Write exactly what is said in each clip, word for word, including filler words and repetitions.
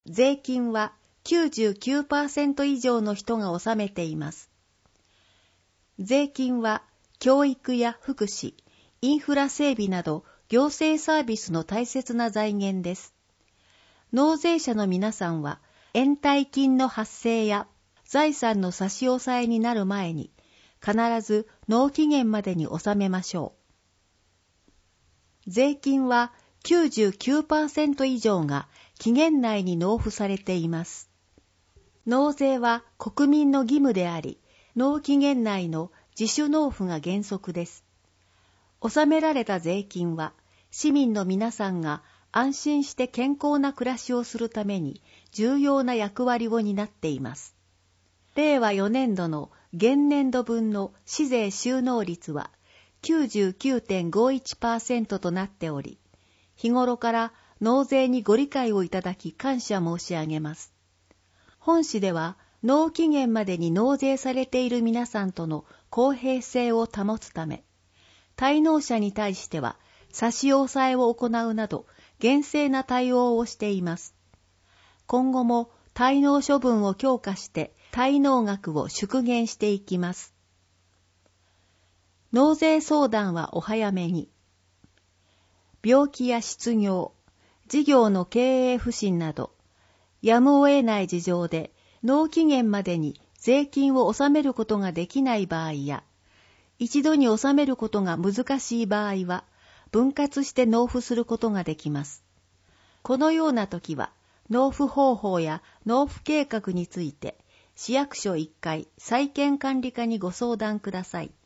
税金は きゅうじゅうきゅうパーセント 以上の人が納めています。税金は教育や福祉、インフラ整備など行政サービスの大切な財源です。納税者の皆さんは延滞金の発生や財産の差し押さえになる前に必ず納期限までに納めましょう。税金は きゅうじゅうきゅうパーセント 以上が期限内に納付されています。納税は国民の義務であり、納期限内の自主納付が原則です。納められた税金は市民の皆さんが安心して健康な暮らしをするために重要な役割を担っています。れいわよねんどの現年度分の市税収納率は きゅうじゅうきゅうてんごいちパーセント となっており、日頃から納税にご理解をいただき感謝申し上げます。本市では納期限までに納税されている皆さんとの公平性を保つため、滞納者に対しては差し押さえを行うなど厳正な対応をしています。今後も滞納処分を強化して滞納額を縮減していきます。納税相談はお早めに。病気や失業、事業の経営不振など、やむを得ない事情で納期限までに税金を納めることができない場合や、一度に納めることが難しい場合は、分割して納付することができます。このような時は、納付方法や納付計画について、市役所いっかい債権管理課にご相談ください。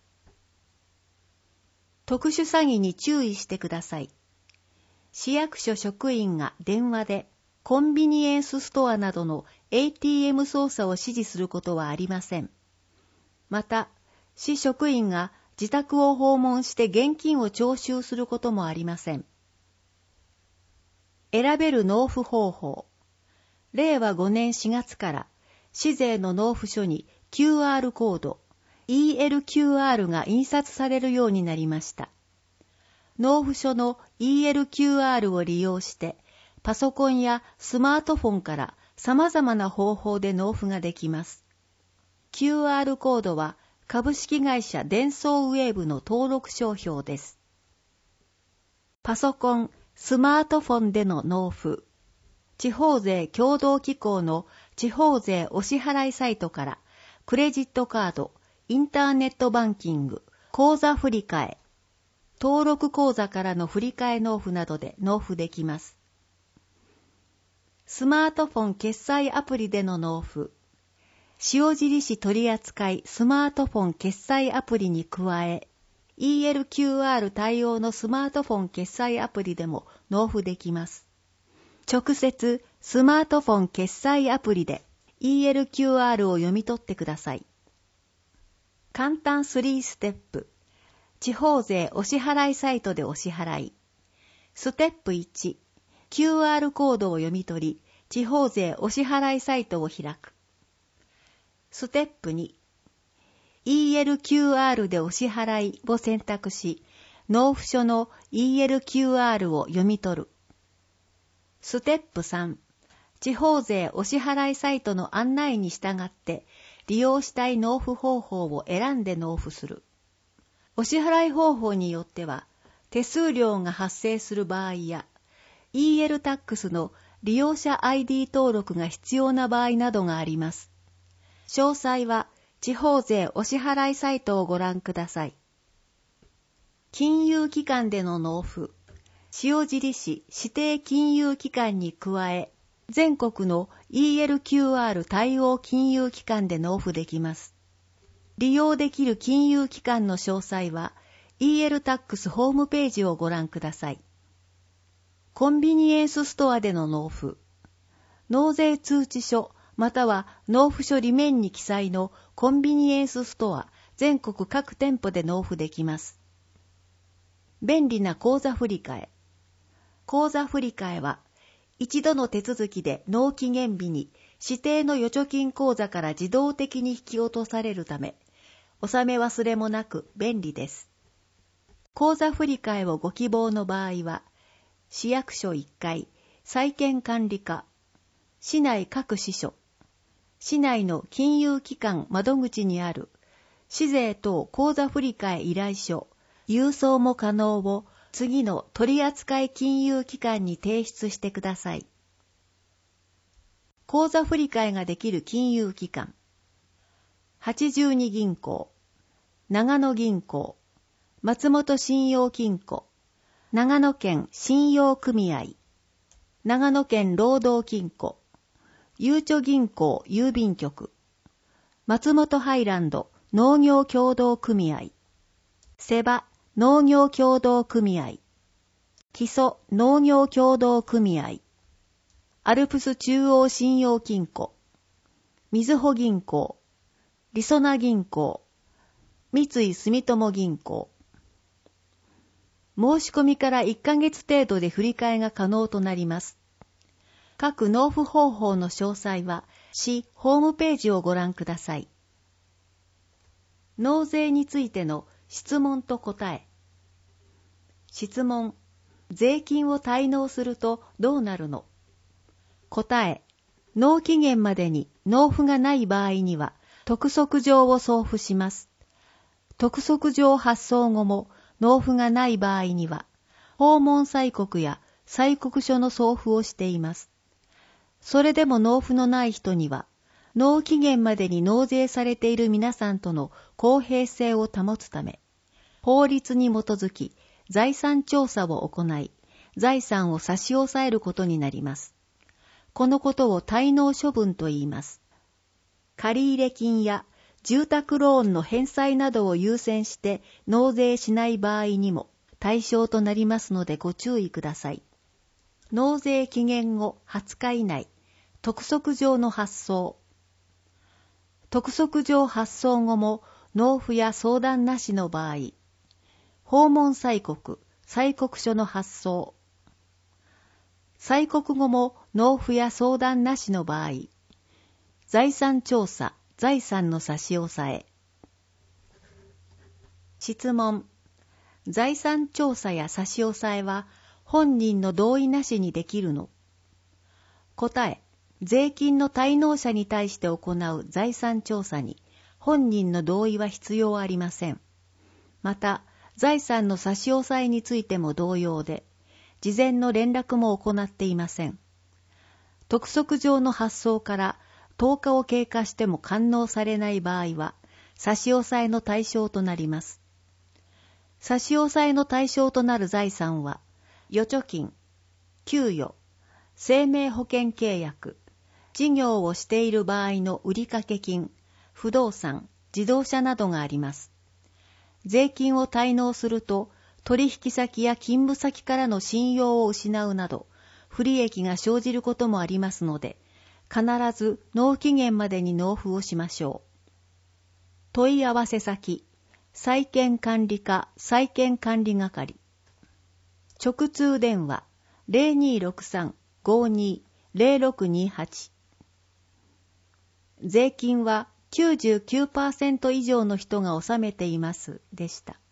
特殊詐欺に注意してください。市役所職員が電話でコンビニエンスストアなどの エーティーエム 操作を指示することはありません。また、市職員が自宅を訪問して現金を徴収することもありません。選べる納付方法。れいわごねんしがつから市税の納付書に キューアール コード、イーエルキューアール が印刷されるようになりました。納付書の イーエルキューアール を利用して、パソコンやスマートフォンから様々な方法で納付ができます。キューアール コードは株式会社デンソーウェーブの登録商標です。パソコン、スマートフォンでの納付。地方税協同機構の地方税お支払いサイトからクレジットカード、インターネットバンキング、口座振替、登録口座からの振替納付などで納付できます。スマートフォン決済アプリでの納付。塩尻市取扱いスマートフォン決済アプリに加え、イーエルキューアール 対応のスマートフォン決済アプリでも納付できます。直接スマートフォン決済アプリで イーエルキューアール を読み取ってください。簡単さんステップ。地方税お支払いサイトでお支払い。ステップいち、キューアール コードを読み取り、地方税お支払いサイトを開く。ステップに、イーエルキューアール でお支払いを選択し、納付書の イーエルキューアール を読み取る。ステップさん、地方税お支払いサイトの案内に従って利用したい納付方法を選んで納付する。お支払い方法によっては手数料が発生する場合や イーエル タックスの利用者 アイディー 登録が必要な場合などがあります。詳細は地方税お支払いサイトをご覧ください。金融機関での納付。塩尻市指定金融機関に加え、全国の イーエルキューアール 対応金融機関で納付できます。利用できる金融機関の詳細は、イーエル タックスホームページをご覧ください。コンビニエンスストアでの納付。納税通知書または納付書裏面に記載のコンビニエンスストア全国各店舗で納付できます。便利な口座振替。口座振替は、一度の手続きで納期限日に指定の預貯金口座から自動的に引き落とされるため、納め忘れもなく便利です。口座振替をご希望の場合は、市役所いっかい、債権管理課、 市内各支所、市内の金融機関窓口にある市税等口座振替依頼書、郵送も可能を次の取扱金融機関に提出してください。口座振替ができる金融機関、八十二銀行、長野銀行、松本信用金庫、長野県信用組合、長野県労働金庫、ゆうちょ銀行郵便局、松本ハイランド農業協同組合、セバ農業協同組合、木曽農業協同組合、アルプス中央信用金庫、みずほ銀行、りそな銀行、三井住友銀行。申し込みからいっかげつ程度で振り替えが可能となります。各納付方法の詳細は市ホームページをご覧ください。納税についての質問と答え。質問。税金を滞納するとどうなるの？答え。納期限までに納付がない場合には、督促状を送付します。督促状発送後も納付がない場合には、訪問催告や催告書の送付をしています。それでも納付のない人には、納期限までに納税されている皆さんとの公平性を保つため、法律に基づき財産調査を行い、財産を差し押さえることになります。このことを滞納処分と言います。借入金や住宅ローンの返済などを優先して納税しない場合にも対象となりますのでご注意ください。納税期限後はつか以内、督促状の発送。督促状発送後も納付や相談なしの場合、訪問催告、催告書の発送。催告後も納付や相談なしの場合、財産調査、財産の差し押さえ。質問。財産調査や差し押さえは本人の同意なしにできるの？答え。税金の滞納者に対して行う財産調査に本人の同意は必要ありません。また、財産の差し押さえについても同様で、事前の連絡も行っていません。督促状の発送からとおかを経過しても完納されない場合は、差し押さえの対象となります。差し押さえの対象となる財産は、預貯金、給与、生命保険契約、事業をしている場合の売掛金、不動産、自動車などがあります。税金を滞納すると、取引先や勤務先からの信用を失うなど、不利益が生じることもありますので、必ず納期限までに納付をしましょう。問い合わせ先、債権管理課債権管理係。直通電話 ゼロにーろくさん ごーにー ゼロろくにーはち。税金は きゅうじゅうきゅうパーセント 以上の人が納めていますでした。